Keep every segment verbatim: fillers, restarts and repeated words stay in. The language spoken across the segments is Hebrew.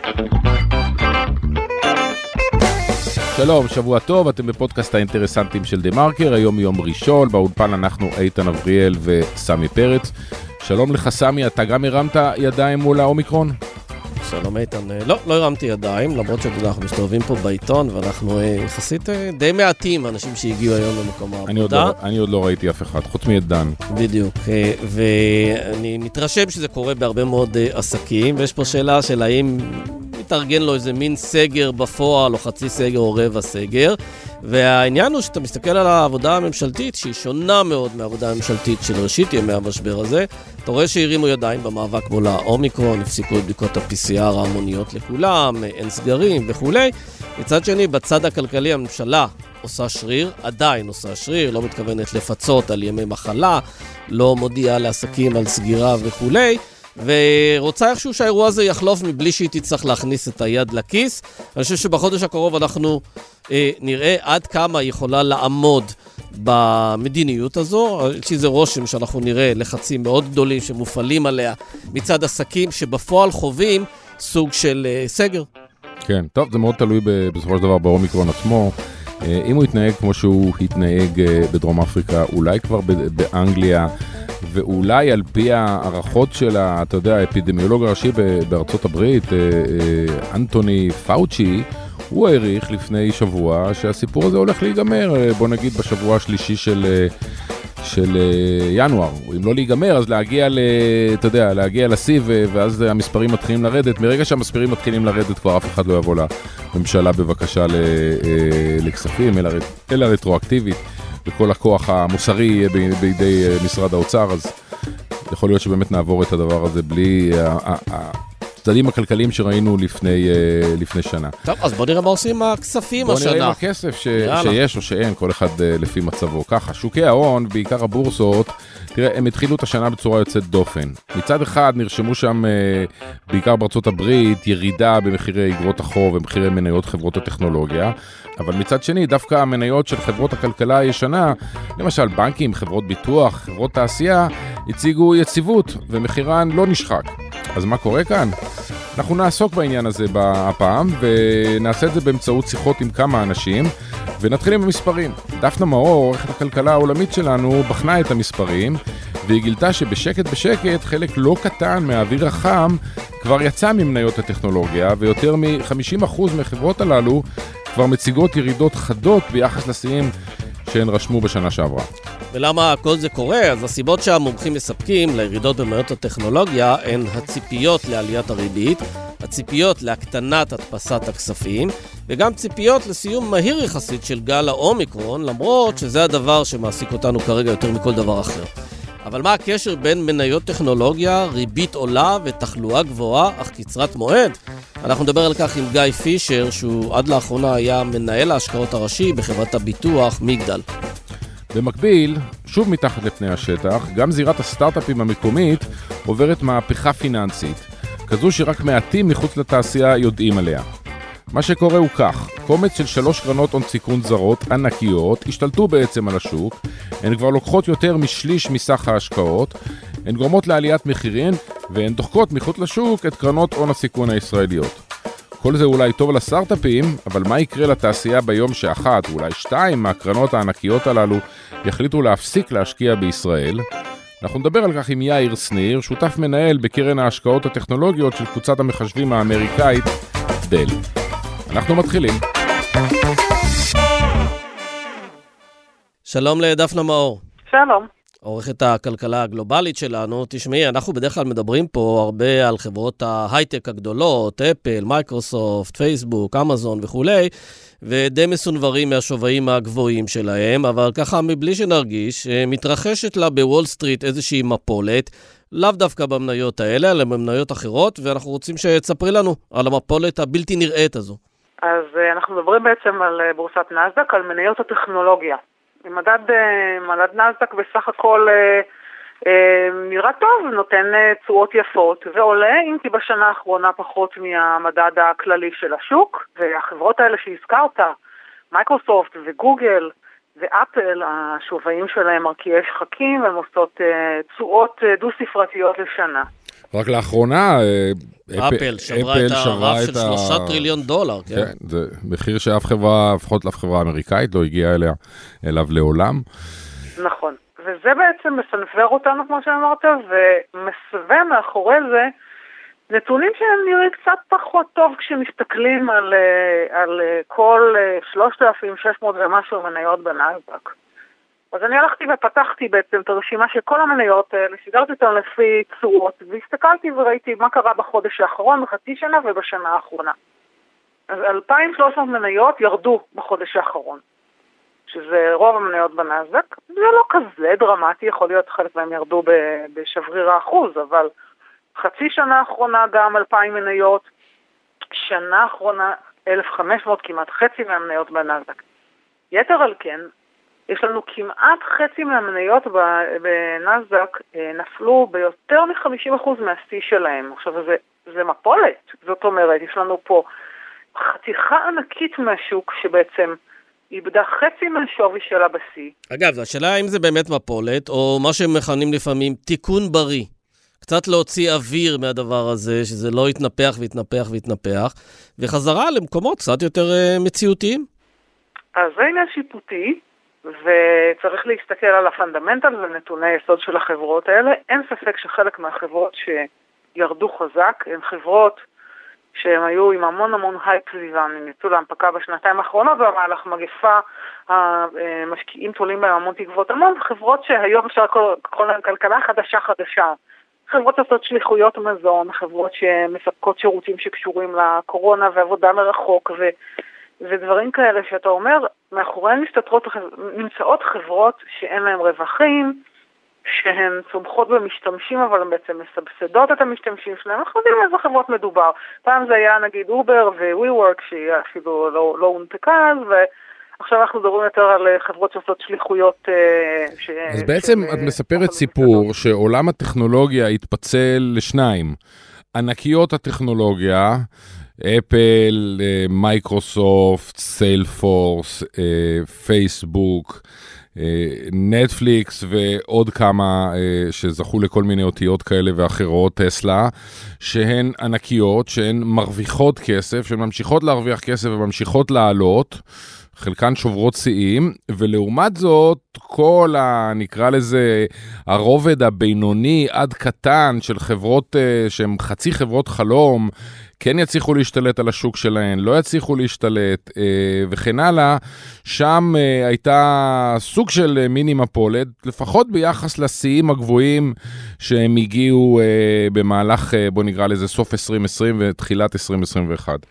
שלום, שבוע טוב, אתם בפודקאסט האינטרסנטים של דה מרקר, היום יום ראשון, באולפן אנחנו איתן אבריאל וסמי פרץ. שלום לך סמי, אתה גם הרמת ידיים מול האומיקרון? שלום איתן, לא, לא הרמתי ידיים, למרות שאנחנו מסתובבים פה בעיתון, ואנחנו יחסית די מעטים, אנשים שהגיעו היום למקום העבודה. אני עוד לא, אני עוד לא ראיתי אף אחד, חוץ מידן. בדיוק, ואני מתרשם שזה קורה בהרבה מאוד עסקים, ויש פה שאלה של האם מתארגן לו איזה מין סגר בפועל, או חצי סגר או רבע סגר, והעניין הוא שאתה מסתכל על העבודה הממשלתית, שהיא שונה מאוד מהעבודה הממשלתית של ראשית ימי המשבר הזה, אתה רואה שהרימו ידיים במאבק מול האומיקרון, הפסיקו את בדיקות ה-פי סי אר ההמוניות לכולם, אין סגרים וכו'. מצד שני, בצד הכלכלי הממשלה עושה שריר, עדיין עושה שריר, לא מתכוונת לפצות על ימי מחלה, לא מודיעה לעסקים על סגירה וכו'. ורוצה איכשהו שהאירוע הזה יחלוף מבלי שהיא תצטרך להכניס את היד לכיס. אני חושב שבחודש הקרוב אנחנו אה, נראה עד כמה היא יכולה לעמוד במדיניות הזו. יש איזה רושם שאנחנו נראה לחצים מאוד גדולים שמופעלים עליה מצד עסקים שבפועל חווים סוג של אה, סגר. כן, טוב, זה מאוד תלוי בסופו של דבר באומיקרון עצמו. אם הוא יתנהג כמו שהוא התנהג בדרום אפריקה, אולי כבר באנגליה, ואולי על פי הערכות של, אתה יודע, האפידמיולוג הראשי בארצות הברית, אנטוני פאוצ'י, הוא העריך לפני שבוע שהסיפור הזה הולך להיגמר, בוא נגיד בשבוע השלישי של, של ינואר. אם לא להיגמר, אז להגיע, ל, אתה יודע, להגיע לסי, ואז המספרים מתחילים לרדת. מרגע שהמספרים מתחילים לרדת, כבר אף אחד לא יבוא לממשלה בבקשה לכספים, אלא, אלא רטרואקטיבית. וכל הכוח המוסרי בידי משרד האוצר, אז יכול להיות שבאמת נעבור את הדבר הזה בלי הצדדים הכלכליים שראינו לפני, לפני שנה. טוב, אז בוא נראה מה עושים הכספים השנה. בוא נראה עם הכסף ש... שיש או שאין, כל אחד לפי מצבו. ככה, שוקי ההון, בעיקר הבורסות, תראה, הם התחילו את השנה בצורה יוצאת דופן. מצד אחד נרשמו שם, בעיקר בארצות הברית, ירידה במחירי אגרות החוב ומחירי מניות חברות הטכנולוגיה, אבל מצד שני, דווקא המניות של חברות הכלכלה הישנה, למשל בנקים, חברות ביטוח, חברות תעשייה, הציגו יציבות ומחירן לא נשחק. אז מה קורה כאן? אנחנו נעסוק בעניין הזה הפעם, ונעשה את זה באמצעות שיחות עם כמה אנשים, ונתחיל עם המספרים. דפנה מאור, עורכת הכלכלה העולמית שלנו, בחנה את המספרים, והיא גילתה שבשקט בשקט חלק לא קטן מהאוויר החם כבר יצא ממניות הטכנולוגיה, ויותר מ-חמישים אחוז מהחברות הללו כבר מציגות ירידות חדות ביחס לשיאים שהן רשמו בשנה שעברה. ולמה כל זה קורה? אז הסיבות שהמומחים מספקים לירידות במניות הטכנולוגיה הן הציפיות לעליית הריבית, הציפיות להקטנת הדפסת הכספים, וגם ציפיות לסיום מהיר יחסית של גל האומיקרון, למרות שזה הדבר שמעסיק אותנו כרגע יותר מכל דבר אחר. אבל מה הקשר בין מניות טכנולוגיה, ריבית עולה ותחלואה גבוהה, אך קצרת מועד? אנחנו נדבר על כך עם גיא פישר, שהוא עד לאחרונה היה מנהל ההשקעות הראשי בחברת הביטוח מגדל. במקביל, שוב מתחת לפני השטח, גם זירת הסטארט-אפים המקומית עוברת מהפכה פיננסית, כזו שרק מעטים מחוץ לתעשייה יודעים עליה. מה שקורה הוא כך, קומץ של שלוש קרנות הון סיכון זרות ענקיות השתלטו בעצם על השוק, הן כבר לוקחות יותר משליש מסך ההשקעות, הן גורמות לעליית מחירים והן דוחקות מחוץ לשוק את קרנות הון הסיכון הישראליות. כל זה אולי טוב לסטארט-אפים, אבל מה יקרה לתעשייה ביום שאחת, אולי שתיים מהקרנות הענקיות הללו יחליטו להפסיק להשקיע בישראל? אנחנו נדבר על כך עם יאיר שניר, שותף מנהל בקרן ההשקעות הטכנולוגיות של קבוצת המחשבים האמריקאית דל. אנחנו מתחילים. שלום לדפנה מאור. שלום. עורכת הכלכלה הגלובלית שלנו. תשמעי, אנחנו בדרך כלל מדברים פה הרבה על חברות ההייטק הגדולות, אפל, מייקרוסופט, פייסבוק, אמזון וכולי, ודי מסונברים מהשווים הגבוהים שלהם, אבל ככה מבלי שנרגיש, מתרחשת לה בוול סטריט איזושהי מפולת, לאו דווקא במניות האלה, אלא במניות אחרות, ואנחנו רוצים שתספרי לנו על המפולת הבלתי נראית הזו. אז אנחנו מדברים בעצם על בורסת נאסד"ק, על מניות הטכנולוגיה. מדד, מדד נאסד"ק בסך הכל נראה טוב, נותן תשואות יפות ועולה, אם כי בשנה האחרונה פחות מהמדד הכללי של השוק, והחברות האלה שהזכרת, מייקרוסופט וגוגל ואפל, השווים שלהם מרקיעי שחקים, והן עושות תשואות דו-ספרתיות לשנה. רק לאחרונה, אפל שברה את הרף של שלושה טריליון דולר. כן, זה מחיר שאף חברה, לפחות לאף חברה אמריקאית, לא הגיעה אליו לעולם. נכון, וזה בעצם מסנפר אותנו, כמו שאמרת, ומסווה מאחורי זה נתונים שהם נראים קצת פחות טוב כשמסתכלים על, על כל שלושת אלפים ושש מאות ומשהו מניות בנאסד"ק. אז אני הלכתי ופתחתי בעצם את הרשימה של כל המניות האלה, סידרתי אותם לפי צורות, והסתכלתי וראיתי מה קרה בחודש האחרון, בחצי שנה ובשנה האחרונה. אז אלפיים ושלוש מאות מניות ירדו בחודש האחרון, שזה רוב המניות בנאסד"ק. זה לא כזה דרמטי, יכול להיות חלק מהם ירדו בשבריר האחוז, אבל חצי שנה האחרונה גם אלפיים מניות, שנה האחרונה אלף וחמש מאות, כמעט חצי מהמניות בנאסד"ק. יתר על כן, יש לנו כמעט חצי מהמניות בנאסד"ק נפלו ביותר מ-חמישים אחוז מהשיא שלהם. עכשיו זה, זה מפולת, זאת אומרת, יש לנו פה חתיכה ענקית מהשוק שבעצם איבדה חצי מהשווי שלה בשיא. אגב, השאלה האם זה באמת מפולת, או מה שהם מכנים לפעמים תיקון בריא. קצת להוציא אוויר מהדבר הזה, שזה לא יתנפח ויתנפח ויתנפח, וחזרה למקומות קצת יותר מציאותיים. אז זה עניין שיפוטי, וצריך להסתכל על הפונדמנטל ונתוני יסוד של החברות האלה. אין ספק שחלק מהחברות שירדו חזק, הן חברות שהן היו עם המון המון הייפ סביבן, הם יצאו להנפקה בשנתיים האחרונות, במהלך מגפה המשקיעים תולים בהם המון תקוות, המון חברות שהיום אפשר לקרוא להן כלכלה חדשה חדשה. חברות עושות שליחויות מזון, חברות שמספקות שירותים שקשורים לקורונה ועבודה מרחוק ו... ודברים כאלה שאתה אומר, מאחוריהן מסתתרות, נמצאות חברות שאין להן רווחים, שהן צומחות במשתמשים, אבל הן בעצם מסבסדות את המשתמשים שלהם. אנחנו יודעים איזה חברות מדובר. פעם זה היה נגיד אובר ו-WeWork, שהיא אפילו לא, לא הונפקה, ועכשיו אנחנו מדברים יותר על חברות שעושות שליחויות. ש... אז בעצם את מספרת סיפור שעולם הטכנולוגיה התפצל לשניים. ענקיות הטכנולוגיה, אפל, מייקרוסופט, סיילפורס, פייסבוק, נטפליקס ועוד כמה שזכו לכל מיני אותיות כאלה ואחרות, טסלה, שהן ענקיות, שהן מרוויחות כסף, שהן ממשיכות להרוויח כסף וממשיכות לעלות, חלקן שוברות שיאים, ולעומת זאת, כל ה, נקרא לזה, הרובד הבינוני עד קטן של חברות שהן חצי חברות חלום, כן יצליחו להשתלט על השוק שלהן, לא יצליחו להשתלט, וכן הלאה, שם הייתה סוג של מיני מפולת, לפחות ביחס לשיאים הגבוהים שהם הגיעו במהלך, בוא נקרא לזה, סוף עשרים עשרים ותחילת עשרים עשרים ואחת.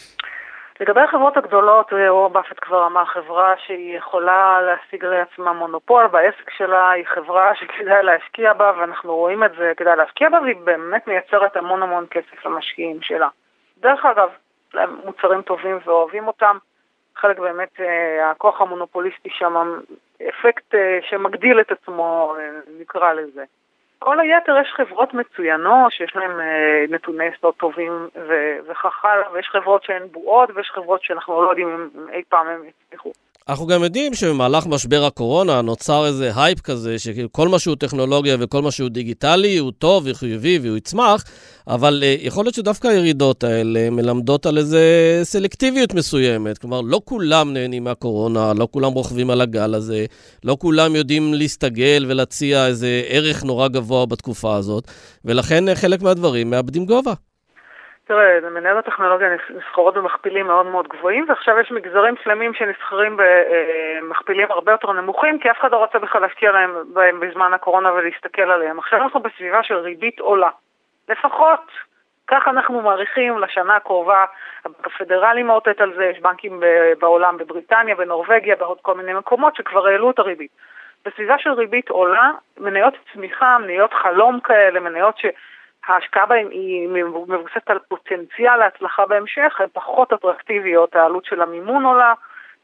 לגבי החברות הגדולות, וורן באפט כבר אמר, חברה שהיא יכולה להשיג לעצמה מונופול בעסק שלה, היא חברה שכדאי להשקיע בה, ואנחנו רואים את זה, כדאי להשקיע בה, והיא באמת מייצרת המון המון כסף למשקיעים שלה. דרך אגב, להם מוצרים טובים ואוהבים אותם, חלק באמת, הכוח המונופוליסטי שם, אפקט שמגדיל את עצמו, נקרא לזה. כל היתר יש חברות מצוינות, שיש להן נתוני יסוד טובים וכך הלאה, ויש חברות שהן בועות, ויש חברות שאנחנו לא יודעים אם אי פעם הם יצליחו. אנחנו גם יודעים שבמהלך משבר הקורונה נוצר איזה הייפ כזה, שכל מה שהוא טכנולוגיה וכל מה שהוא דיגיטלי הוא טוב וחיובי והוא יצמח, אבל יכול להיות שדווקא הירידות האלה מלמדות על איזה סלקטיביות מסוימת. כלומר, לא כולם נהנים מהקורונה, לא כולם רוכבים על הגל הזה, לא כולם יודעים להסתגל ולהציע איזה ערך נורא גבוה בתקופה הזאת, ולכן חלק מהדברים מאבדים גובה. תראה, מניות הטכנולוגיה נסחרות במכפילים מאוד מאוד גבוהים, ועכשיו יש מגזרים שלמים שנסחרים במכפילים הרבה יותר נמוכים, כי אף אחד לא רוצה בכלל להשקיע בהם בזמן הקורונה ולהסתכל עליהם. עכשיו אנחנו בסביבה של ריבית עולה. לפחות, כך אנחנו מעריכים לשנה הקרובה, הבנק הפדרלי מאותת על זה, יש בנקים בעולם, בבריטניה, בנורווגיה, בעוד כל מיני מקומות שכבר העלו את הריבית. בסביבה של ריבית עולה, מניות צמיחה, מניות חלום כאלה, מניות ש... ההשקעה בהם היא מבוססת על פוטנציאל להצלחה בהמשך, הן פחות אטרקטיביות, העלות של המימון עולה,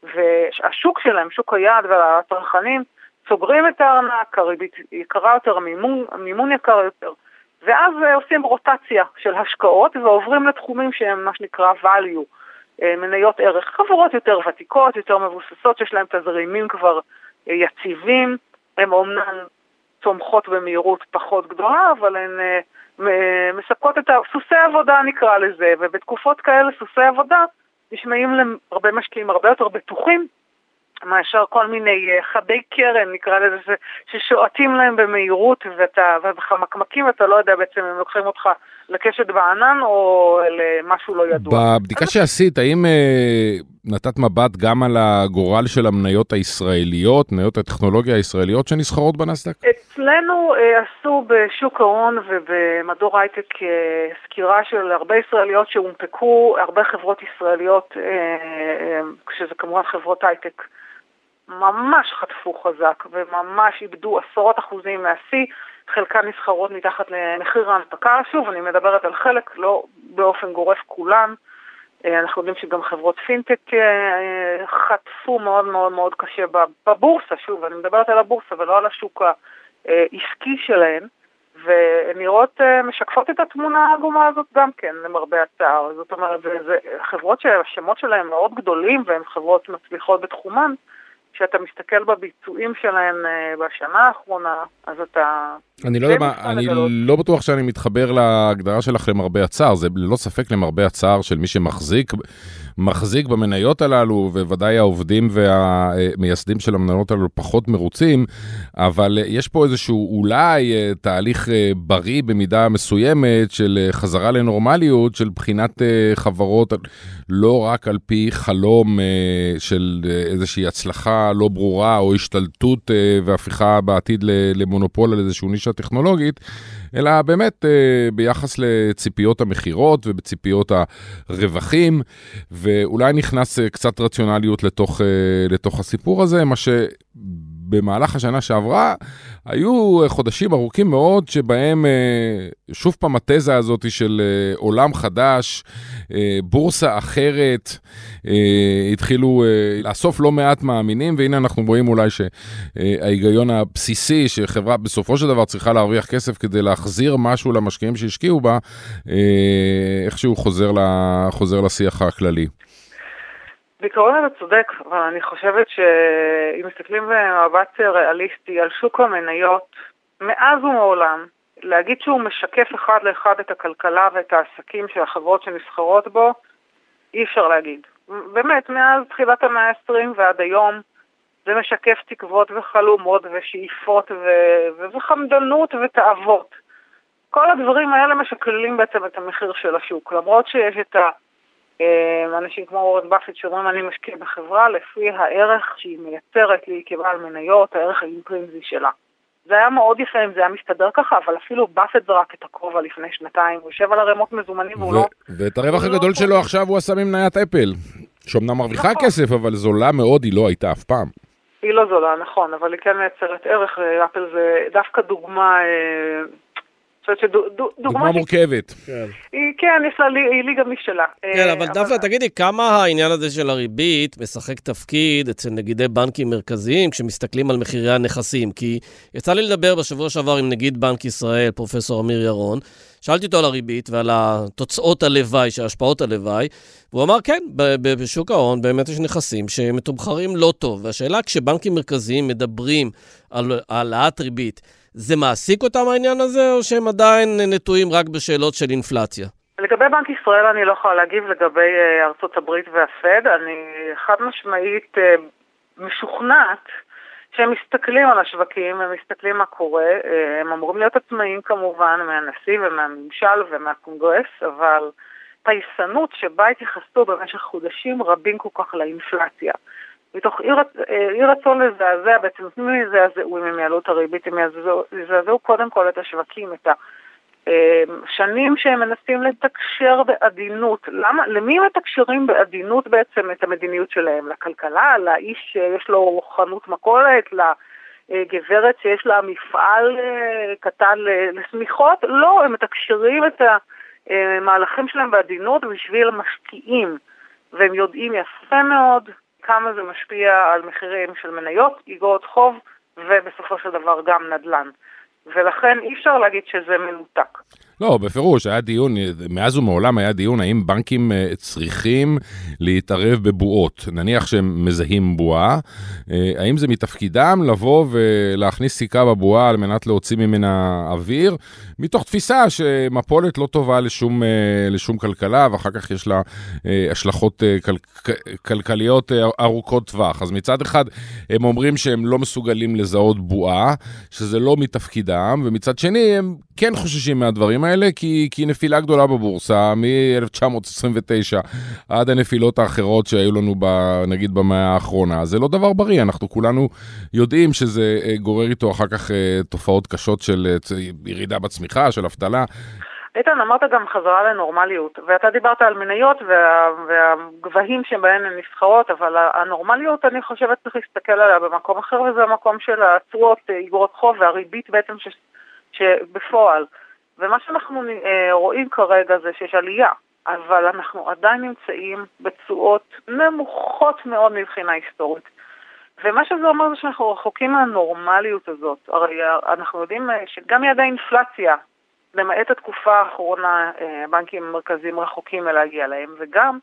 והשוק שלהם, שוק היעד והצרכנים, סוגרים את הארנק, הריבית יקרה יותר, המימון, המימון יקר יותר, ואז עושים רוטציה של השקעות, ועוברים לתחומים שהם מה שנקרא value, מניות ערך, חברות יותר ותיקות, יותר מבוססות, שיש להם תזרימים כבר יציבים, הם אומנם צומחות במהירות פחות גדולה, אבל הן מספקות את סוסי עבודה נקרא לזה, ובתקופות כאלה סוסי עבודה נשמעים להרבה משקיעים הרבה יותר בטוחים, מאשר כל מיני חדי קרן, נקרא לזה, ששועטים להם במהירות, ואתה, ובחמקמקים, ואתה לא יודע בעצם אם לוקחים אותך לקשת בענן, או למשהו לא ידוע. בבדיקה שעשית, האם אה, נתת מבט גם על הגורל של המניות הישראליות, מניות הטכנולוגיה הישראליות שנסחרות בנסדק? אצלנו אה, עשו בשוק ההון ובמדור הייטק אה, סקירה של הרבה ישראליות שהונפקו, הרבה חברות ישראליות, אה, אה, כשזה כמובן חברות הייטק, ממש חטפו חזק וממש איבדו עשרות אחוזים מהשיא, חלקן נסחרות מתחת למחיר ההנפקה. שוב, אני מדברת על חלק, לא באופן גורף כולן. אנחנו יודעים שגם חברות פינטק חטפו מאוד מאוד מאוד קשה בבורסה, שוב, אני מדברת על הבורסה ולא על השוק העסקי שלהן, והן נראות משקפות את התמונה העגומה הזאת גם כן, למרבה הצער. זאת אומרת, זה חברות שהשמות שלהן מאוד גדולים והן חברות מצליחות בתחומן, כשאתה מסתכל בביצועים שלהם בשנה האחרונה, אז אתה... אני לא יודע מה, אני לא בטוח שאני מתחבר להגדרה שלך למרבה הצער, זה ללא ספק למרבה הצער של מי שמחזיק, מחזיק במניות הללו, וודאי העובדים והמייסדים של המניות הללו פחות מרוצים, אבל יש פה איזשהו אולי תהליך בריא במידה מסוימת של חזרה לנורמליות, של בחינת חברות לא רק על פי חלום של איזושהי הצלחה לא ברורה, או השתלטות והפיכה בעתיד למונופול על איזשהו נישה טכנולוגית, אלא באמת ביחס לציפיות המחירות ובציפיות הרווחים, ואולי נכנס קצת רציונליות לתוך, לתוך הסיפור הזה, מה שבמהלך השנה שעברה, היו חודשים ארוכים מאוד, שבהם שוב פעם התזה הזאת של עולם חדש, בורסה אחרת, התחילו לאסוף לא מעט מאמינים, והנה אנחנו רואים אולי שההיגיון הבסיסי, שחברה בסופו של דבר צריכה להרוויח כסף כדי להחזיר משהו למשקיעים שהשקיעו בה, איכשהו חוזר, חוזר לשיח הכללי. בעיקרון אתה צודק, אבל אני חושבת שאם מסתכלים במבט ריאליסטי על שוק המניות, מאז ומעולם, להגיד שהוא משקף אחד לאחד את הכלכלה ואת העסקים של החברות שנסחרות בו, אי אפשר להגיד. באמת, מאז תחילת המאה ה-עשרים ועד היום, זה משקף תקוות וחלומות ושאיפות ו- וחמדנות ותאוות. כל הדברים האלה משקללים בעצם את המחיר של השוק, למרות שיש את האנשים כמו וורן באפט שאומרים אני משקיע בחברה לפי הערך שהיא מייצרת לי כבעל מניות, הערך האינטרינזי שלה. זה היה מאוד יפה אם זה היה מסתדר ככה, אבל אפילו באפט זרק את הכובע לפני שנתיים, הוא יושב על הרמות מזומנים והוא לא... ואת הרווח הגדול שלו עכשיו הוא עשה ממניית אפל, שאומנם מרוויחה כסף, אבל זולה מאוד היא לא הייתה אף פעם. היא לא זולה, נכון, אבל היא כן מייצרת ערך, אפל זה דווקא דוגמה... דוגמה מורכבת. כן, יש לה, היא ליגה משלה. כן, אבל דווקא תגידי, כמה העניין הזה של הריבית משחק תפקיד אצל נגידי בנקים מרכזיים כשמסתכלים על מחירי הנכסים? כי יצא לי לדבר בשבוע שעבר עם נגיד בנק ישראל, פרופסור אמיר ירון, שאלתי אותו על הריבית ועל התוצאות הלוואי, שההשפעות הלוואי, והוא אמר, כן, בשוק ההון באמת יש נכסים שמתומחרים לא טוב, והשאלה כשבנקים מרכזיים מדברים על העלאת ריבית, זה מעסיק אותם העניין הזה, או שהם עדיין נטועים רק בשאלות של אינפלציה? לגבי בנק ישראל אני לא יכולה להגיב לגבי ארצות הברית והפד. אני חד משמעית משוכנעת שהם מסתכלים על השווקים, הם מסתכלים מה קורה, הם אמורים להיות עצמאים כמובן מהנשיא ומהממשל ומהקונגרס, אבל פייסנות שבה התייחסו במשך חודשים רבים כל כך לאינפלציה. מתוך אי רצון לזעזע, בעצם נותנים לי לזעזעו אם הם יעלו את הריבית, הם יזעזעו קודם כל את השווקים, את השנים שהם מנסים לתקשר בעדינות. למה? למי מתקשרים בעדינות בעצם את המדיניות שלהם? לכלכלה? לאיש שיש לו חנות מכולת? לגברת שיש לה מפעל קטן לסמיכות? לא, הם מתקשרים את המהלכים שלהם בעדינות בשביל משקיעים, והם יודעים יפה מאוד כמה זה משפיע על מחירים של מניות, איגרות חוב, ובסופו של דבר גם נדל"ן. ולכן אי אפשר להגיד שזה מנותק. לא, בפירוש, היה דיון, מאז ומעולם היה דיון, האם בנקים צריכים להתערב בבועות, נניח שהם מזהים בועה, האם זה מתפקידם לבוא ולהכניס סיכה בבועה על מנת להוציא ממנה אוויר, מתוך תפיסה שמפולת לא טובה לשום, לשום כלכלה, ואחר כך יש לה השלכות כל, כלכליות ארוכות טווח. אז מצד אחד הם אומרים שהם לא מסוגלים לזהות בועה, שזה לא מתפקידם, ומצד שני הם כן חוששים מהדברים האלה, כי, כי נפילה גדולה בבורסה מ-אלף תשע מאות עשרים ותשע עד הנפילות האחרות שהיו לנו ב, נגיד במאה האחרונה. זה לא דבר בריא, אנחנו כולנו יודעים שזה גורר איתו אחר כך תופעות קשות של ירידה בצמיחה, של אבטלה. איתן, אמרת גם חזרה לנורמליות, ואתה דיברת על מניות וה, והגבהים שבהן הן נסחרות, אבל הנורמליות אני חושבת צריך להסתכל עליה במקום אחר, וזה המקום של התשואות, איגרות חוב והריבית בעצם ש, שבפועל. ומה שאנחנו רואים כרגע זה שיש עלייה, אבל אנחנו עדיין נמצאים בתשואות נמוכות מאוד מבחינה היסטורית. ומה שזה אומר זה שאנחנו רחוקים מהנורמליות הזאת. הרי אנחנו יודעים שגם יעדי האינפלציה, למעט התקופה האחרונה, בנקים מרכזיים רחוקים מלהגיע להם, וגם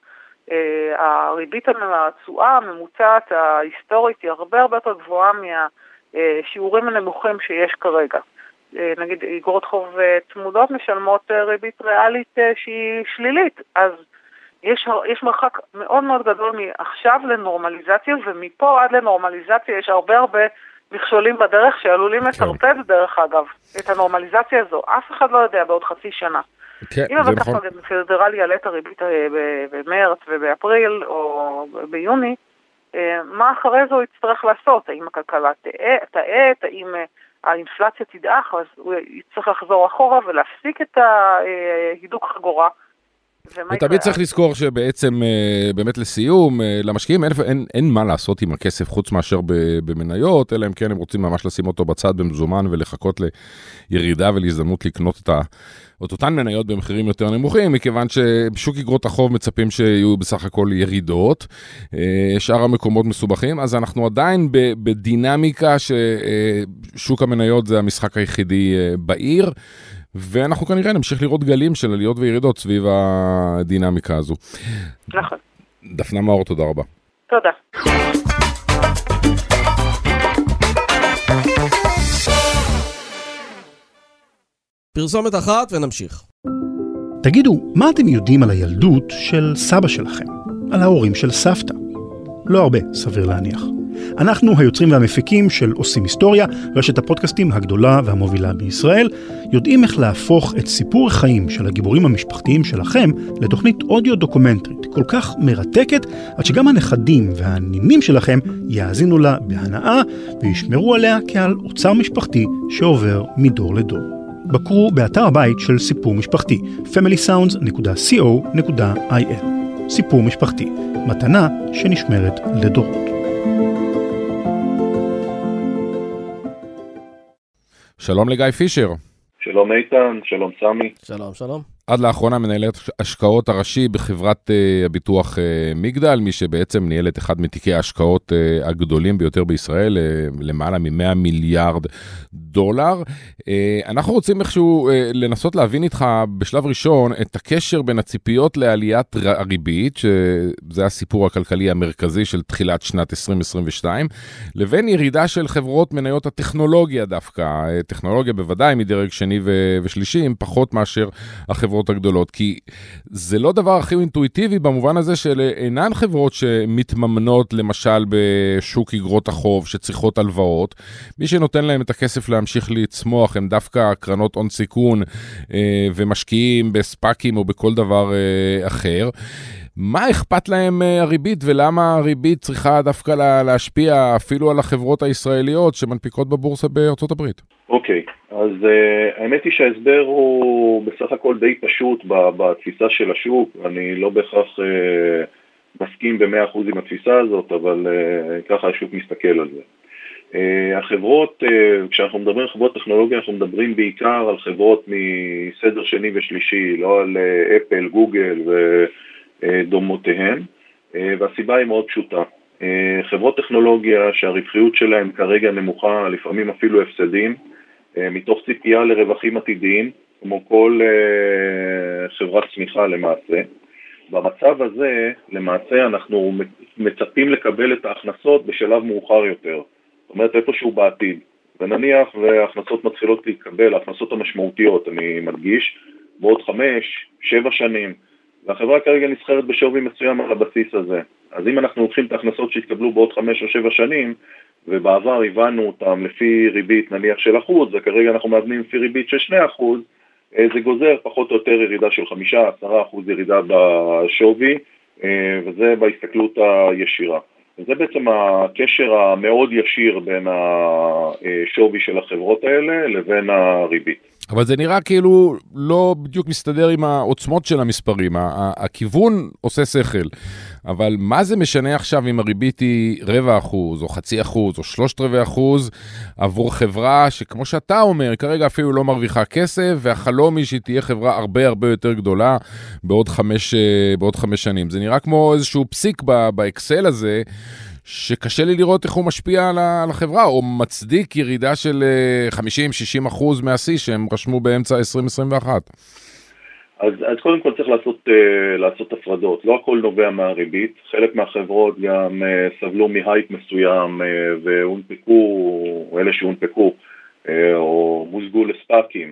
הריבית התשואה הממוצעת ההיסטורית היא הרבה הרבה יותר גבוהה מהשיעורים הנמוכים שיש כרגע. נגיד, איגרות חוב צמודות משלמות ריבית ריאלית שהיא שלילית, אז יש, יש מרחק מאוד מאוד גדול מעכשיו לנורמליזציה, ומפה עד לנורמליזציה יש הרבה הרבה מכשולים בדרך שעלולים לטרפד דרך אגב את הנורמליזציה הזו. אף אחד לא יודע בעוד חצי שנה. כן, אם אבל ככה פדרלי יעלה את הריבית במרץ ובאפריל או ביוני, מה אחרי זה הוא יצטרך לעשות? האם הכלכלה תאט, האם האינפלציה תדעך, אז הוא יצטרך לחזור אחורה ולהפסיק את ההידוק חגורה. ותמיד צריך לזכור שבעצם, באמת לסיום, למשקיעים אין, אין, אין מה לעשות עם הכסף חוץ מאשר במניות, אלא אם כן הם רוצים ממש לשים אותו בצד במזומן ולחכות לירידה ולהזדמנות לקנות את, ה, את אותן מניות במחירים יותר נמוכים, מכיוון שבשוק אגרות החוב מצפים שיהיו בסך הכל ירידות, שאר המקומות מסובכים, אז אנחנו עדיין בדינמיקה ששוק המניות זה המשחק היחידי בעיר, ואנחנו כנראה נמשיך לראות גלים של עליות וירידות סביב הדינמיקה הזו. נכון. דפנה מאור, תודה רבה. תודה. פרסומת אחת ונמשיך. תגידו, מה אתם יודעים על הילדות של סבא שלכם? על ההורים של סבתא? לא הרבה, סביר להניח. אנחנו היוצרים והמפיקים של עושים היסטוריה, רשת הפודקאסטים הגדולה והמובילה בישראל, יודעים איך להפוך את סיפור החיים של הגיבורים המשפחתיים שלכם לתוכנית אודיו דוקומנטרית, כל כך מרתקת, עד שגם הנכדים והנינים שלכם יאזינו לה בהנאה וישמרו עליה כעל אוצר משפחתי שעובר מדור לדור. בקרו באתר הבית של סיפור משפחתי, פמילי סאונדס נקודה קו נקודה איי אל. סיפור משפחתי, מתנה שנשמרת לדורות. שלום לגיא פישר. שלום איתן, שלום סמי. שלום, שלום. עד לאחרונה מנהלת השקעות הראשי בחברת uh, הביטוח uh, מגדל, מי שבעצם ניהל את אחד מתיקי ההשקעות uh, הגדולים ביותר בישראל, uh, למעלה מ-מאה מיליארד דולר. Uh, אנחנו רוצים איכשהו uh, לנסות להבין איתך בשלב ראשון את הקשר בין הציפיות לעליית הריבית, שזה הסיפור הכלכלי המרכזי של תחילת שנת עשרים עשרים ושתיים, לבין ירידה של חברות מניות הטכנולוגיה דווקא. טכנולוגיה בוודאי מדרג שני ו- ושלישי, עם פחות מאשר החברות הגדולות, כי זה לא דבר הכי אינטואיטיבי במובן הזה של אינן חברות שמתממנות למשל בשוק אגרות החוב שצריכות הלוואות, מי שנותן להם את הכסף להמשיך לצמוח הם דווקא קרנות הון סיכון אה, ומשקיעים בספאקים או בכל דבר אה, אחר. מה אכפת להם הריבית ולמה הריבית צריכה דווקא להשפיע אפילו על החברות הישראליות שמנפיקות בבורסה בארצות הברית? אוקיי, okay, אז uh, האמת היא שההסבר הוא בסך הכל די פשוט בתפיסה של השוק. אני לא בהכרח uh, מסכים ב-מאה אחוז עם התפיסה הזאת, אבל uh, ככה השוק מסתכל על זה. Uh, החברות, uh, כשאנחנו מדברים על חברות טכנולוגיה, אנחנו מדברים בעיקר על חברות מסדר שני ושלישי, לא על uh, אפל, גוגל ו... דומותיהן, והסיבה היא מאוד פשוטה. חברות טכנולוגיה שהרווחיות שלהן כרגע נמוכה, לפעמים אפילו הפסדים, מתוך ציפייה לרווחים עתידיים, כמו כל אה, חברת צמיחה למעשה. במצב הזה, למעשה, אנחנו מצפים לקבל את ההכנסות בשלב מאוחר יותר. זאת אומרת, איפשהו בעתיד. ונניח, וההכנסות מתחילות להתקבל, ההכנסות המשמעותיות, אני מדגיש, בעוד חמש, שבע שנים. והחברה כרגע נסחרת בשווי מסוים על הבסיס הזה. אז אם אנחנו לוקחים את ההכנסות שהתקבלו בעוד חמש או שבע שנים, ובעבר הבנו אותם לפי ריבית נניח של אחוז, וכרגע אנחנו מאזנים לפי ריבית של שני אחוז, זה גוזר פחות או יותר ירידה של חמישה, עשרה אחוז ירידה בשווי, וזה בהסתכלות הישירה. וזה בעצם הקשר המאוד ישיר בין השווי של החברות האלה לבין הריבית. אבל זה נראה כאילו לא בדיוק מסתדר עם העוצמות של המספרים, הכיוון עושה שכל, אבל מה זה משנה עכשיו אם הריבית היא רבע אחוז, או חצי אחוז, או שלושת רבעי אחוז, עבור חברה שכמו שאתה אומר, כרגע אפילו לא מרוויחה כסף, והחלום היא שהיא תהיה חברה הרבה הרבה יותר גדולה בעוד חמש, בעוד חמש שנים. זה נראה כמו איזשהו פסיק באקסל הזה, שקשה לי לראות איך הוא משפיע על החברה, או מצדיק ירידה של חמישים שישים אחוז מהשיא שהם רשמו באמצע עשרים עשרים ואחת. אז, אז קודם כל צריך לעשות, לעשות הפרדות. לא הכל נובע מהריבית. חלק מהחברות גם סבלו מהייפ מסוים והונפקו, או אלה שהונפקו, או מוזגו לספאקים,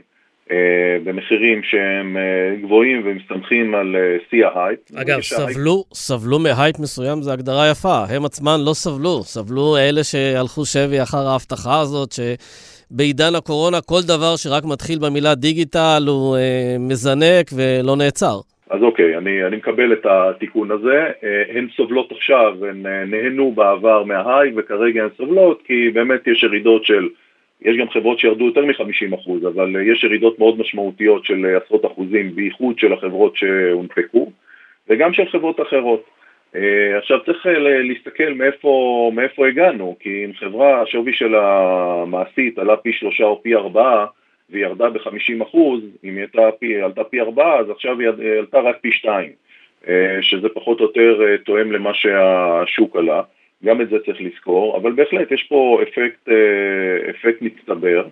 במחירים שהם גבוהים ומסתמכים על שיא ההייפ. אגב, סבלו, סבלו מהייפ מסוים, זה הגדרה יפה. הם עצמן לא סבלו. סבלו אלה שהלכו שבי אחר ההבטחה הזאת, שבעידן הקורונה כל דבר שרק מתחיל במילה דיגיטל הוא אה, מזנק ולא נעצר. אז אוקיי, אני, אני מקבל את התיקון הזה. הן סובלות עכשיו, הן נהנו בעבר מההייפ, וכרגע הן סובלות, כי באמת יש ירידות של יש גם חברות שירדו יותר מ-חמישים אחוז, אבל יש ירידות מאוד משמעותיות של עשרות אחוזים, בייחוד של החברות שהונפקו, וגם של חברות אחרות. עכשיו צריך להסתכל מאיפה, מאיפה הגענו, כי אם חברה, השווי של המעשית עלה פי שלושה או פי ארבעה, והיא ירדה ב-חמישים אחוז, אם היא עלתה פי, עלתה פי ארבעה, אז עכשיו היא עלתה רק פי שתיים, שזה פחות או יותר תואם למה שהשוק עלה. גם את זה צריך לזכור, אבל בהחלט יש פה אפקט, אפקט מצטבר,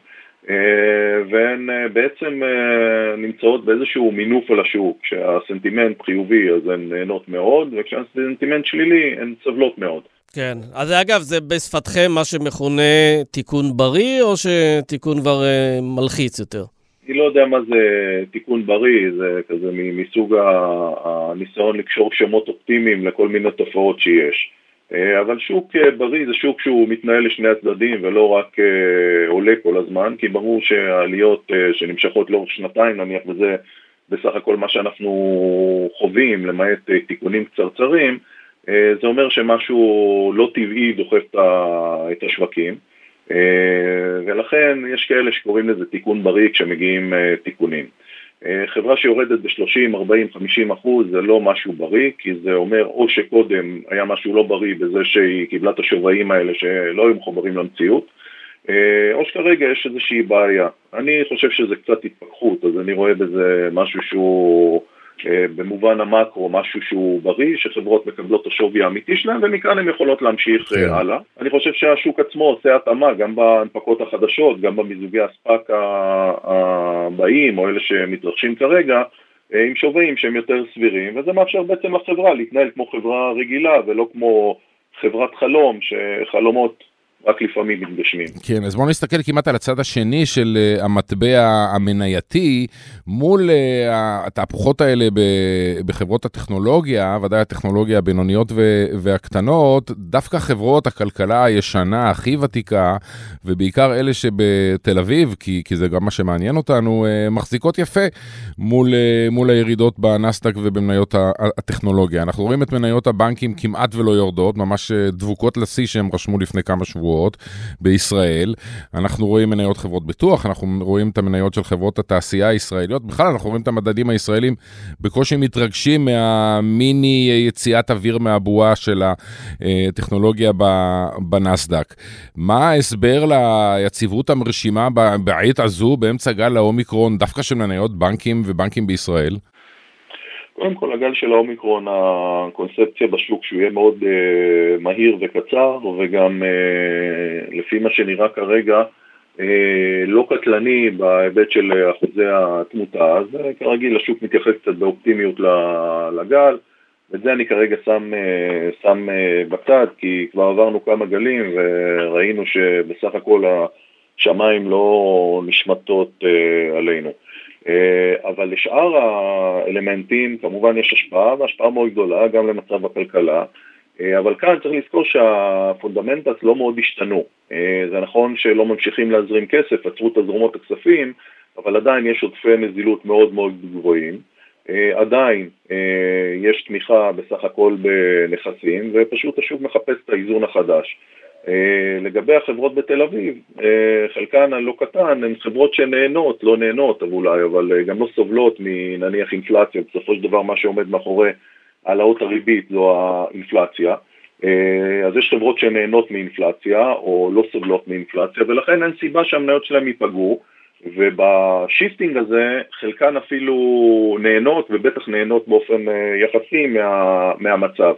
והן בעצם נמצאות באיזשהו מינוף על השוק, כשהסנטימנט חיובי אז הן נהנות מאוד, וכשהסנטימנט שלילי הן סבלות מאוד. כן, אז אגב, זה בשפתכם מה שמכונה תיקון בריא, או שתיקון כבר מלחיץ יותר? אני לא יודע מה זה תיקון בריא, זה כזה מסוג הניסיון לקשור שמות אופטימיים לכל מיני תופעות שיש. אבל שוק בריא זה שוק שהוא מתנהל לשני הצדדים ולא רק עולה כל הזמן, כי ברור שהעליות שנמשכות לאורך שנתיים, נניח וזה בסך הכל מה שאנחנו חווים, למעט תיקונים קצרצרים, זה אומר שמשהו לא טבעי דוחף את השווקים, ולכן יש כאלה שקוראים לזה תיקון בריא כשמגיעים תיקונים. חברה שיורדת ב-שלושים, ארבעים, חמישים אחוז זה לא משהו בריא, כי זה אומר או שקודם היה משהו לא בריא בזה שהיא קיבלה את השווים האלה שלא היו מחוברים למציאות, או שכרגע יש איזושהי בעיה. אני חושב שזה קצת התפתחות, אז אני רואה בזה משהו שהוא במובן המקרו, משהו שהוא בריא, שחברות מקבלות את השווי האמיתי שלהם, ומכאן הן יכולות להמשיך כן. הלאה. אני חושב שהשוק עצמו עושה התאמה, גם בהנפקות החדשות, גם במיזוגי הספק הבאים, או אלה שמתרחשים כרגע, עם שווים שהם יותר סבירים, וזה מאפשר בעצם לחברה להתנהל כמו חברה רגילה, ולא כמו חברת חלום, שחלומות רק לפעמים מתגשמים. כן, אז בואו נסתכל כמעט על הצד השני של uh, המטבע המנייתי, מול uh, התהפוכות האלה ב- בחברות הטכנולוגיה, ודאי הטכנולוגיה הבינוניות ו- והקטנות, דווקא חברות הכלכלה הישנה, הכי ותיקה, ובעיקר אלה שבתל אביב, כי, כי זה גם מה שמעניין אותנו, uh, מחזיקות יפה מול, uh, מול הירידות בנסדק ובמניות הטכנולוגיה. אנחנו רואים את מניות הבנקים כמעט ולא יורדות, ממש דבוקות לשיא שהם רשמו לפני כמה שבועות, בישראל. אנחנו רואים מניות חברות ביטוח, אנחנו רואים את המניות של חברות התעשייה הישראליות, בכלל אנחנו רואים את המדדים הישראלים בקושי מתרגשים מהמיני יציאת אוויר מהבועה של הטכנולוגיה בנסדק. מה ההסבר ליציבות המרשימה בעת הזו באמצע גל האומיקרון, דווקא של מניות בנקים ובנקים בישראל? קודם כל, הגל של האומיקרון, הקונספציה בשוק שהוא יהיה מאוד uh, מהיר וקצר, וגם uh, לפי מה שנראה כרגע, לא קטלני בהיבט של אחוזי התמותה, אז כרגיל השוק מתייחס קצת באופטימיות לגל, ואת זה אני כרגע שם, שם בצד, כי כבר עברנו כמה גלים וראינו שבסך הכל השמיים לא נשמטות עלינו. אבל לשאר האלמנטים כמובן יש השפעה, והשפעה מאוד גדולה גם למצב הכלכלה, אבל כאן צריך לזכור שהפונדמנטס לא מאוד השתנו. זה נכון שלא ממשיכים להזרים כסף, עצרו את הזרומות הכספים, אבל עדיין יש עודפי נזילות מאוד מאוד גבוהים. עדיין יש תמיכה בסך הכל בנכסים, ופשוט השוק מחפש את האיזון החדש. לגבי החברות בתל אביב, חלקן הלא קטן, הן חברות שנהנות, לא נהנות אולי, אבל גם לא סובלות מנניח אינפלציה, בסופו של דבר מה שעומד מאחורי העלאות הריבית זו האינפלציה, אז יש חברות שנהנות מאינפלציה או לא סובלות מאינפלציה, ולכן אין סיבה שהמניות שלהם ייפגעו, ובשיפטינג הזה חלקן אפילו נהנות, ובטח נהנות באופן יחסי מה, מהמצב.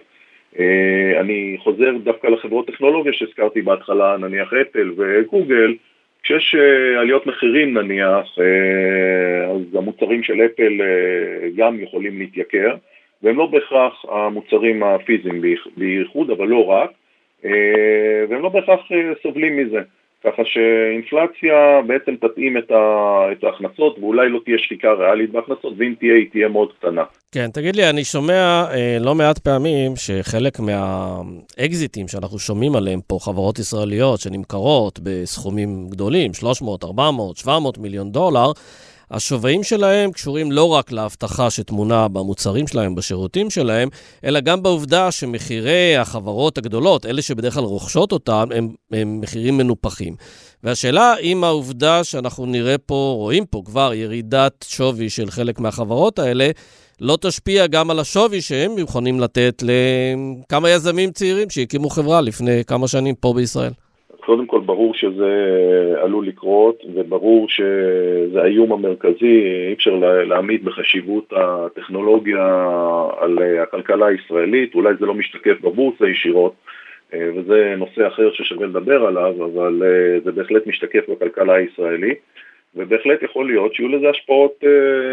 אני חוזר דווקא לחברות טכנולוגיה שהזכרתי בהתחלה, נניח אפל וגוגל, כשיש עליות מחירים נניח, אז המוצרים של אפל גם יכולים להתייקר, והם לא בהכרח המוצרים הפיזיים בייחוד, אבל לא רק, והם לא בהכרח סובלים מזה. ככה שאינפלציה בעצם תתאים את ההכנסות, ואולי לא תהיה שחיקה ריאלית בהכנסות, ואם תהיה, היא תהיה מאוד קטנה. כן, תגיד לי, אני שומע לא מעט פעמים שחלק מהאקזיטים שאנחנו שומעים עליהם פה, חברות ישראליות שנמכרות בסכומים גדולים, שלוש מאות, ארבע מאות, שבע מאות מיליון דולר, השווים שלהם קשורים לא רק להבטחה שתמונה במוצרים שלהם, בשירותים שלהם, אלא גם בעובדה שמחירי החברות הגדולות, אלה שבדרך כלל רוכשות אותם, הם, הם מחירים מנופחים. והשאלה אם העובדה שאנחנו נראה פה, רואים פה כבר ירידת שווי של חלק מהחברות האלה, לא תשפיע גם על השווי שהם יכולים לתת לכמה יזמים צעירים שהקימו חברה לפני כמה שנים פה בישראל. קודם כל ברור שזה עלול לקרות, וברור שזה האיום המרכזי, אי אפשר להעמיד בחשיבות הטכנולוגיה על הכלכלה הישראלית, אולי זה לא משתקף בבורסה ישירות, וזה נושא אחר ששווה לדבר עליו, אבל זה בהחלט משתקף בכלכלה הישראלית, ובהחלט יכול להיות שיהיו לזה השפעות,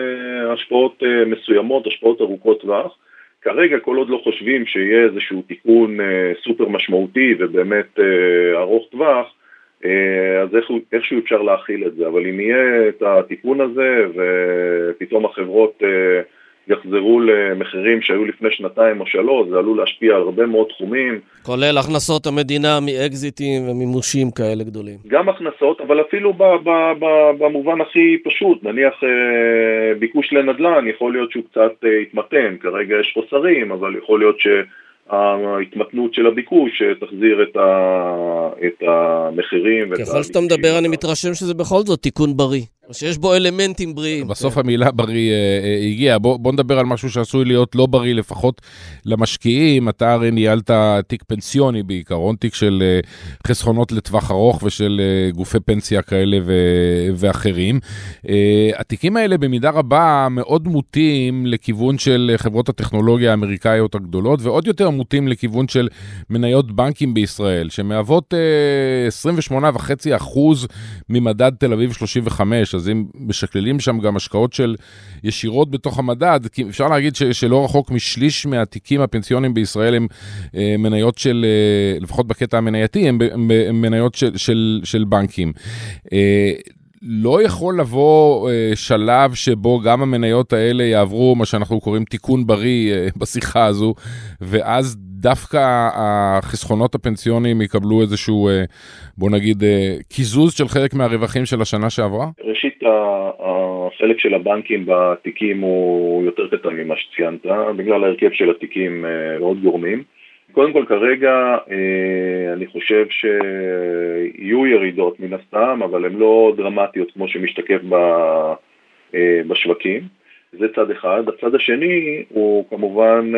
השפעות מסוימות, השפעות ארוכות טווח. כרגע כל עוד לא חושבים שיהיה איזשהו תיקון אה, סופר משמעותי ובאמת אה, ארוך טווח, אה, אז איך, איכשהו אפשר להכיל את זה. אבל אם יהיה את התיקון הזה ופתאום החברות אה, יחזרו למחירים שהיו לפני שנתיים או שלוש, זה עלול להשפיע על הרבה מאוד תחומים. כולל הכנסות המדינה מאקזיטים ומימושים כאלה גדולים. גם הכנסות, אבל אפילו ב- ב- ב- במובן הכי פשוט, נניח אה, ביקוש לנדל"ן, יכול להיות שהוא קצת אה, יתמתן, כרגע יש חוסרים, אבל יכול להיות שההתמתנות של הביקוש תחזיר את, ה- את המחירים. ככל שאתה מדבר, אני מתרשם שזה בכל זאת תיקון בריא. שיש בו אלמנטים בריאים. בסוף המילה בריא הגיעה. בוא נדבר על משהו שעשוי להיות לא בריא, לפחות למשקיעים. אתה הרי ניהלת תיק פנסיוני בעיקרון, תיק של חסכונות לטווח ארוך ושל גופי פנסיה כאלה ואחרים. התיקים האלה במידה רבה מאוד מוטים לכיוון של חברות הטכנולוגיה האמריקאיות הגדולות, ועוד יותר מוטים לכיוון של מניות בנקים בישראל, שמהוות עשרים ושמונה נקודה חמש אחוז ממדד תל אביב שלושים וחמש, אז אם משקללים שם גם השקעות של ישירות בתוך המדד, כי אפשר להגיד ש, שלא רחוק משליש מהתיקים הפנסיונים בישראל הם אה, מניות של, אה, לפחות בקטע המנייתי, הם, הם, הם מניות של, של, של בנקים. אה, לא יכול לבוא אה, שלב שבו גם המניות האלה יעברו מה שאנחנו קוראים תיקון בריא אה, בשיחה הזו, ואז דווקא החסכונות הפנסיוניים יקבלו איזשהו, אה, בוא נגיד, אה, קיזוז של חלק מהרווחים של השנה שעברה? ראשית, החלק של הבנקים בתיקים הוא יותר קטן ממה שציינת, בגלל ההרכב של התיקים מאוד גורמים. קודם כל כרגע אני חושב שיהיו ירידות מן הסתם, אבל הן לא דרמטיות כמו שמשתקף בשווקים. זה צד אחד. הצד השני הוא כמובן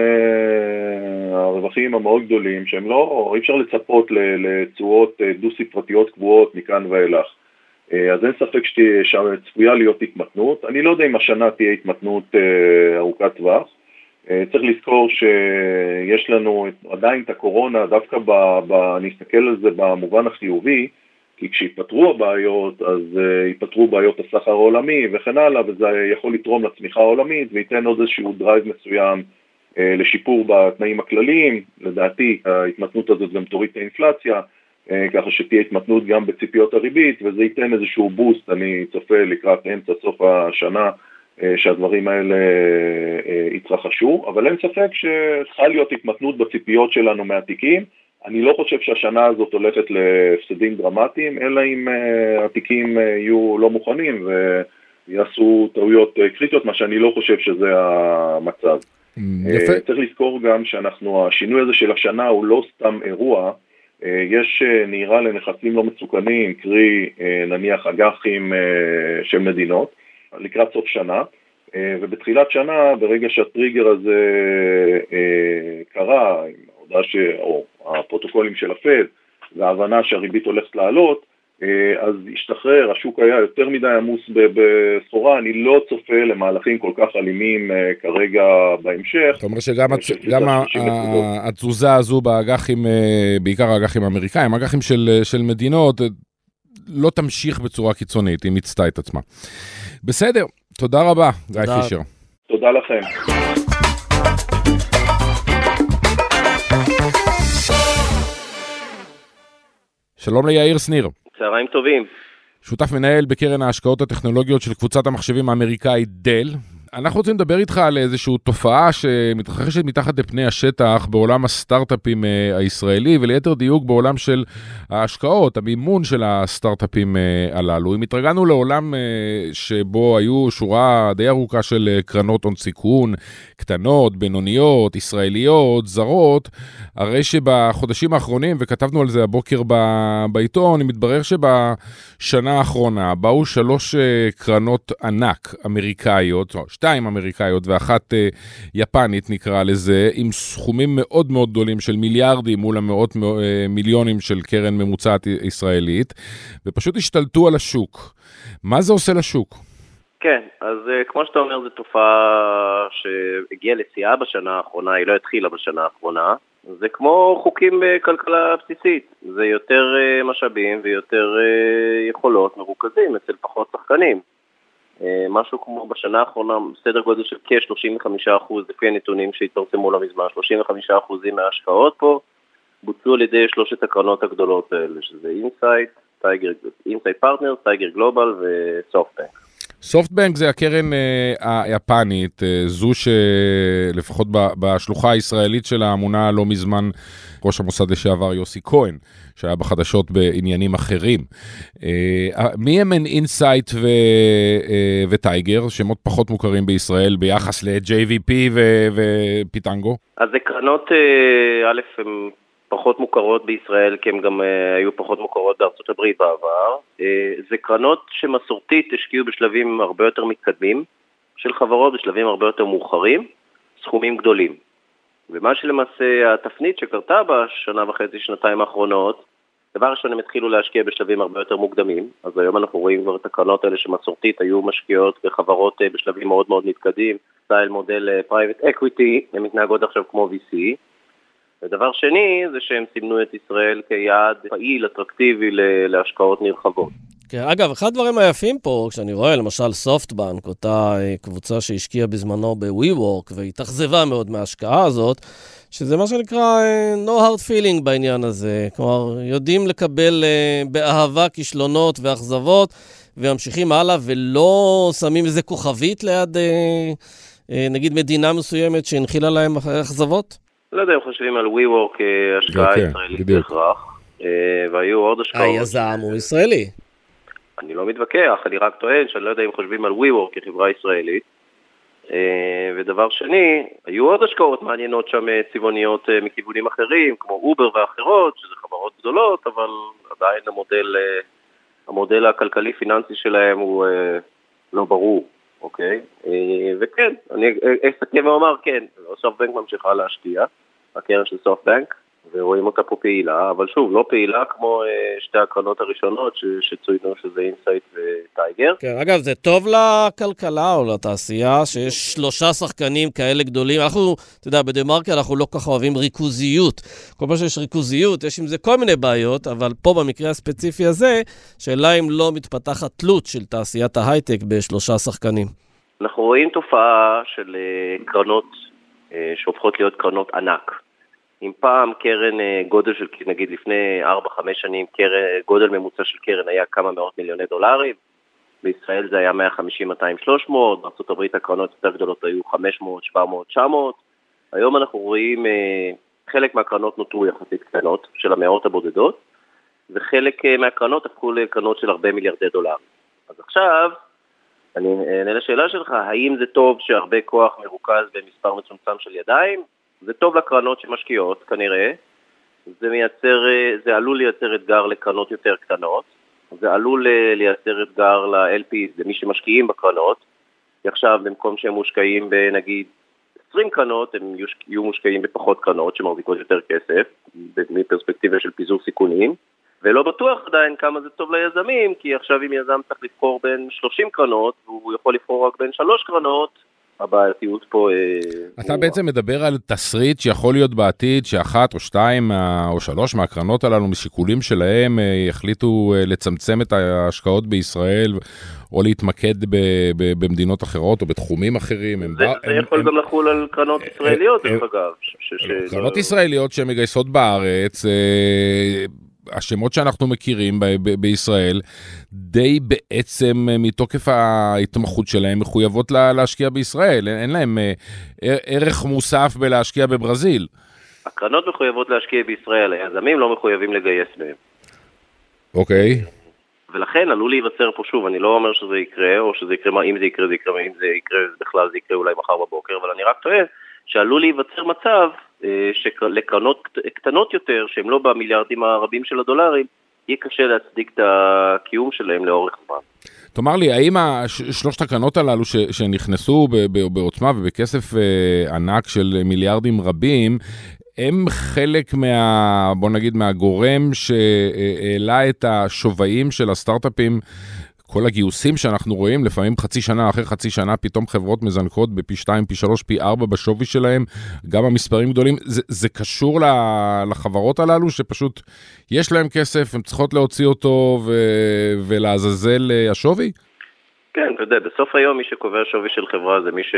הרווחים המאוד גדולים, שהם לא, אי אפשר לצפות לתשואות דו-ספרתיות קבועות מכאן ואילך. אז אין ספק שצפויה להיות התמתנות. אני לא יודע אם השנה תהיה התמתנות ארוכת טווח. צריך לזכור שיש לנו עדיין את הקורונה, דווקא ב, ב, אני אסתכל על זה במובן החיובי, כי כשיפתרו הבעיות, אז uh, ייפתרו בעיות הסחר העולמי וכן הלאה, וזה יכול לתרום לצמיחה העולמית, וייתן עוד איזשהו דרייב מסוים uh, לשיפור בתנאים הכלליים. לדעתי, ההתמתנות הזאת גם תוריד את האינפלציה, uh, ככה שתהיה התמתנות גם בציפיות הריבית, וזה ייתן איזשהו בוסט, אני צופה לקראת אמצע סוף השנה, uh, שהדברים האלה uh, יתרחשו, אבל אין ספק שצריכה להיות התמתנות בציפיות שלנו מהתיקים. אני לא חושב שהשנה הזאת הולכת להפסדים דרמטיים, אלא אם uh, התיקים uh, יהיו לא מוכנים ויעשו טעויות uh, קריטיות, מה שאני לא חושב שזה המצב. יפה. Uh, צריך לזכור גם שאנחנו, השינוי הזה של השנה הוא לא סתם אירוע, uh, יש uh, נהירה לנכסים לא מסוכנים, קרי uh, נניח אג"חים uh, של מדינות, לקראת סוף שנה, uh, ובתחילת שנה, ברגע שהטריגר הזה uh, קרה, ש... או הפרוטוקולים של הפד, וההבנה שהריבית הולכת לעלות, אז השתחרר, השוק היה יותר מדי עמוס בסחורה, אני לא צופה למהלכים כל כך אלימים כרגע בהמשך. זאת אומרת שגם הצ... גם התזוזה הזו באג"חים, בעיקר האג"חים האמריקאים, האג"חים של, של מדינות, לא תמשיך בצורה קיצונית, היא מצטה את עצמה. בסדר, תודה רבה, גיא פישר. תודה לכם. שלום ליאיר שניר. צהריים טובים. שותף מנהל בקרן ההשקעות הטכנולוגיות של קבוצת המחשבים האמריקאית דל. אנחנו רוצים לדבר איתך על איזושהי תופעה שמתרחשת מתחת לפני השטח בעולם הסטארט-אפים הישראלי, וליתר דיוק בעולם של ההשקעות, המימון של הסטארט-אפים הללו. אם התרגלנו לעולם שבו היו שורה די ארוכה של קרנות הון סיכון, קטנות, בינוניות, ישראליות, זרות, הרי שבחודשים האחרונים, וכתבנו על זה הבוקר בעיתון, מתברר שבשנה האחרונה באו שלוש קרנות ענק אמריקאיות, שתיים אמריקאיות ואחת אה, יפנית נקרא לזה, עם סכומים מאוד מאוד גדולים של מיליארדים מול המאות אה, מיליונים של קרן ממוצעת ישראלית, ופשוט השתלטו על השוק. מה זה עושה לשוק? כן, אז אה, כמו שאתה אומר, זו תופעה שהגיעה לשיאה בשנה האחרונה, היא לא התחילה בשנה האחרונה, זה כמו חוקים בכלכלה בסיסית, זה יותר אה, משאבים ויותר אה, יכולות מרוכזים אצל פחות שחקנים. משהו כמו בשנה האחרונה, סדר גודל של כ-שלושים וחמישה אחוז, לפי הנתונים שהתפרסמו לא מזמן, שלושים וחמישה אחוזים מההשקעות פה, בוצעו על ידי שלושת הקרנות הגדולות האלה, שזה אינסייט, אינסייט פרטנרס, טייגר גלובל וסופטבנק. סופטבנק זה הקרן אה, היפנית, אה, זו שלפחות בשלוחה הישראלית שלה מונה לא מזמן ראש המוסד לשעבר יוסי כהן, שהיה בחדשות בעניינים אחרים. אה, מי הם אינסייט ו, אה, וטייגר, שמות פחות מוכרים בישראל ביחס ל-ג'יי וי פי ו- ופיטנגו? אז זה קרנות, אה, א', הם פחות מוכרות בישראל, כי הם גם uh, היו פחות מוכרות בארצות הברית בעבר. Uh, זה קרנות שמסורתית השקיעו בשלבים הרבה יותר מתקדמים, של חברות בשלבים הרבה יותר מאוחרים, סכומים גדולים. ומה שלמעשה התפנית שקרתה בשנה וחצי, שנתיים האחרונות, דבר ראשון הם התחילו להשקיע בשלבים הרבה יותר מוקדמים, אז היום אנחנו רואים כבר את הקרנות האלה שמסורתית היו משקיעות בחברות uh, בשלבים מאוד מאוד מתקדמים, סטייל מודל uh, private equity, הם מתנהגות עכשיו כמו וי סי, ודבר שני זה שהם סימנו את ישראל כיעד פעיל, אטרקטיבי להשקעות נרחבות. כן, אגב, אחד הדברים היפים פה, כשאני רואה למשל סופטבנק, אותה קבוצה שהשקיעה בזמנו ב-WeWork, והיא תחזבה מאוד מההשקעה הזאת, שזה מה שנקרא no hard feeling בעניין הזה. כלומר, יודעים לקבל באהבה כישלונות ואכזבות, וממשיכים הלאה, ולא שמים איזה כוכבית ליד, נגיד, מדינה מסוימת שהנחילה להם אכזבות? לא יודע, הם חושבים על WeWork השקעה ישראלית בהכרח, והיו עוד השקעות. היזם הוא ישראלי. אני לא מתווכח, אני רק טוען שאני לא יודע אם חושבים על WeWork כחברה ישראלית. ודבר שני, היו עוד השקעות מעניינות שם צבעוניות מכיוונים אחרים, כמו אובר ואחרות, שזה חברות גדולות, אבל עדיין המודל, המודל הכלכלי-פיננסי שלהם הוא לא ברור. אוקיי, וכן, אני אסכם ואומר, כן, סופטבנק ממשיכה להשקיע, הקרן של סופטבנק, ורואים אותה פה פעילה, אבל שוב, לא פעילה כמו שתי הקרנות הראשונות שצוינו שזה אינסייט וטייגר. כן, אגב, זה טוב לכלכלה או לתעשייה שיש שלושה שחקנים כאלה גדולים. אנחנו, אתה יודע, בדמרקה אנחנו לא כך אוהבים ריכוזיות. כל פעם שיש ריכוזיות, יש עם זה כל מיני בעיות, אבל פה במקרה הספציפי הזה, שאלה אם לא מתפתחת תלות של תעשיית ההייטק בשלושה שחקנים. אנחנו רואים תופעה של קרנות שהופכות להיות קרנות ענק. אם פעם קרן גודל של, נגיד לפני ארבע חמש שנים, קרן, גודל ממוצע של קרן היה כמה מאות מיליוני דולרים, בישראל זה היה מאה וחמישים, מאתיים, שלוש מאות, בארצות הברית הקרנות יותר גדולות היו חמש מאות, שבע מאות, תשע מאות, היום אנחנו רואים חלק מהקרנות נותרו יחסית קטנות של המאות הבודדות, וחלק מהקרנות הפכו לקרנות של הרבה מיליארדי דולרים. אז עכשיו, אני אענה לשאלה שלך, האם זה טוב שהרבה כוח מרוכז במספר מצומצם של ידיים? זה טוב לקרנות שמשקיעות, כנראה. זה מייצר, זה עלול לייצר אתגר לקרנות יותר קטנות. זה עלול לייצר אתגר ל-אל פי, זה מי שמשקיעים בקרנות. כי עכשיו, במקום שהם מושקעים בנגיד עשרים קרנות, הם יהיו מושקעים בפחות קרנות שמרוויקות יותר כסף, מפרספקטיבה של פיזור סיכונים. ולא בטוח עדיין כמה זה טוב ליזמים, כי עכשיו אם יזם צריך לבחור בין שלושים קרנות, והוא יכול לבחור רק בין שלוש קרנות, הבעייתיות פה... אתה בעצם מדבר על תסריט שיכול להיות בעתיד, שאחת או שתיים או שלוש מהקרנות הללו, משיקולים שלהם, יחליטו לצמצם את ההשקעות בישראל, או להתמקד במדינות אחרות, או בתחומים אחרים. זה יכול גם לחול על קרנות ישראליות, דרך אגב. קרנות ישראליות שמגייסות בארץ... השמות שאנחנו מכירים ב- ב- בישראל, די בעצם מתוקף ההתמחות שלהם מחויבות לה- להשקיע בישראל. אין, אין להם אה, ערך מוסף בלהשקיע בברזיל. הקרנות מחויבות להשקיע בישראל, היזמים לא מחויבים לגייס בהם. אוקיי. ולכן עלול להיווצר פה שוב, אני לא אומר שזה יקרה, או שזה יקרה, אם זה יקרה, זה יקרה, אם זה יקרה, בכלל זה יקרה אולי מחר בבוקר, אבל אני רק טוען שעלול להיווצר מצב שלקרנות קטנות יותר, שהם לא במיליארדים הרבים של הדולרים, יהיה קשה להצדיק את הקיום שלהם לאורך זמן. תאמר לי, האם שלושת הקרנות הללו ש, שנכנסו בעוצמה ובכסף ענק של מיליארדים רבים, הם חלק מה, בוא נגיד, מהגורם שהעלה את השוויים של הסטארט-אפים, כל הגיוסים שאנחנו רואים, לפעמים חצי שנה אחרי חצי שנה, פתאום חברות מזנקות בפי שתיים, פי שלוש, פי ארבע בשווי שלהם, גם המספרים גדולים. זה, זה קשור לחברות הללו, שפשוט יש להם כסף, הן צריכות להוציא אותו ו, ולעזאזל השווי? כן, אתה יודע, בסוף היום מי שקובע שווי של חברה זה מי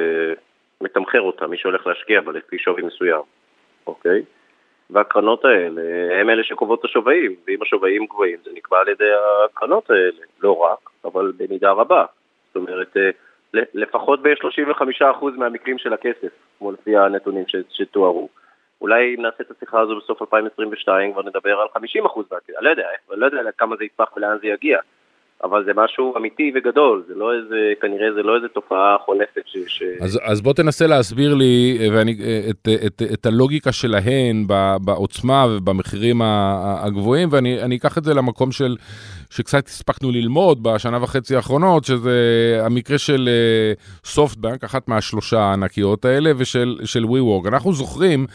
שמתמחר אותה, מי שהולך להשקיע בה לפי שווי מסוים, אוקיי? והקרנות האלה הם אלה שקובעות את השוויים, ואם השוויים גבוהים זה נקבע על ידי הקרנות האלה, לא רק, אבל במידה רבה. זאת אומרת, לפחות ב-שלושים וחמישה אחוז מהמקרים של הכסף, כמו לפי הנתונים שתוארו. אולי אם נעשה את השיחה הזו בסוף אלפיים עשרים ושתיים, כבר נדבר על חמישים אחוז מהכסף. אני לא יודע, אני לא יודע כמה זה יצפח ולאן זה יגיע. אבל זה משהו אמיתי וגדול, זה לא איזה, כנראה זה לא איזה תופעה חולפת ש... ש... אז, אז בוא תנסה להסביר לי ואני, את, את, את הלוגיקה שלהן בעוצמה ובמחירים הגבוהים, ואני אני אקח את זה למקום של, שקצת הספקנו ללמוד בשנה וחצי האחרונות, שזה המקרה של סופטבנק, אחת מהשלושה הענקיות האלה, ושל של WeWork. אנחנו זוכרים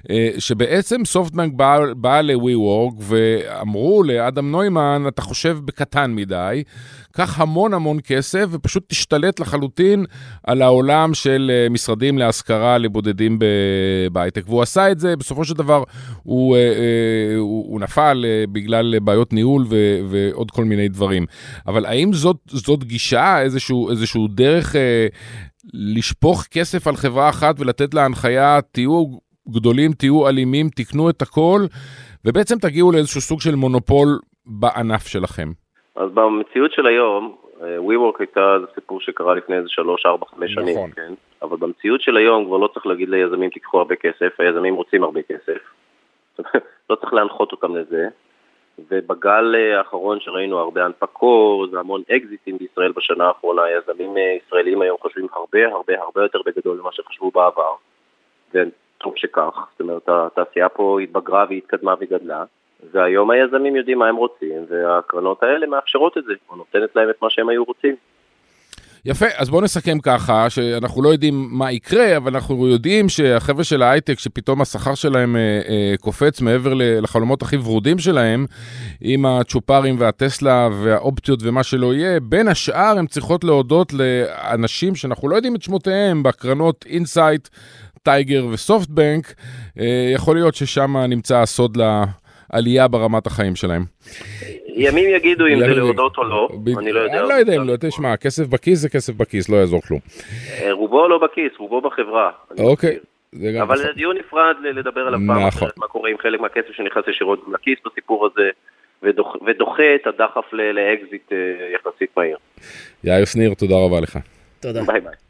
שבעצם סופטבנק באה בא ל-WeWork, ואמרו לאדם נוימן, אתה חושב בקטן מדי, קח המון המון כסף ופשוט תשתלט לחלוטין על העולם של משרדים להשכרה לבודדים בהייטק. והוא עשה את זה, בסופו של דבר הוא, הוא, הוא נפל בגלל בעיות ניהול ו, ועוד כל מיני דברים. אבל האם זאת, זאת גישה, איזשהו, איזשהו דרך לשפוך כסף על חברה אחת ולתת לה הנחיה, תהיו גדולים, תהיו אלימים, תקנו את הכל, ובעצם תגיעו לאיזשהו סוג של מונופול בענף שלכם? אז במציאות של היום, WeWork הייתה, זה סיפור שקרה לפני איזה שלוש, ארבע, חמש שנים, נכון. כן? אבל במציאות של היום כבר לא צריך להגיד ליזמים תיקחו הרבה כסף, היזמים רוצים הרבה כסף, לא צריך להנחות אותם לזה, ובגל האחרון שראינו הרבה הנפקות, והמון אקזיטים בישראל בשנה האחרונה, יזמים ישראלים היום חושבים הרבה הרבה הרבה יותר בגדול ממה שחשבו בעבר, וטוב שכך, זאת אומרת, התעשייה פה התבגרה והתקדמה וגדלה, והיום היזמים יודעים מה הם רוצים, והקרנות האלה מאפשרות את זה, או נותנת להם את מה שהם היו רוצים. יפה, אז בואו נסכם ככה, שאנחנו לא יודעים מה יקרה, אבל אנחנו יודעים שהחבר'ה של ההייטק, שפתאום השכר שלהם אה, אה, קופץ מעבר לחלומות הכי ורודים שלהם, עם הצ'ופרים והטסלה והאופציות ומה שלא יהיה, בין השאר הם צריכות להודות לאנשים שאנחנו לא יודעים את שמותיהם, בקרנות אינסייט, טייגר וסופטבנק, אה, יכול להיות ששם נמצא הסוד לעלייה ברמת החיים שלהם. ימים יגידו אם זה להודות או לא, אני לא יודע. אני לא יודע אם לא, תשמע, כסף בכיס זה כסף בכיס, לא יעזור כלום. רובו לא בכיס, רובו בחברה. אוקיי. אבל זה דיון נפרד לדבר עליו פעם אחרת, מה קורה עם חלק מהכסף שנכנס ישירות לכיס בסיפור הזה, ודוחה את הדחף לאקזיט יחסית מהיר. יאיר שניר, תודה רבה לך. תודה. ביי ביי.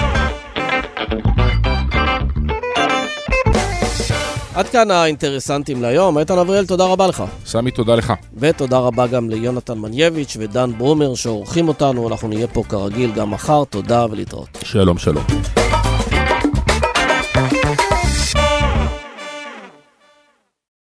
עד כאן האינטרסנטים להיום. איתן אבריאל, תודה רבה לך. סמי, תודה לך. ותודה רבה גם ליונתן מנייביץ' ודן ברומר שעורכים אותנו. אנחנו נהיה פה כרגיל גם מחר. תודה ולהתראות. שלום, שלום.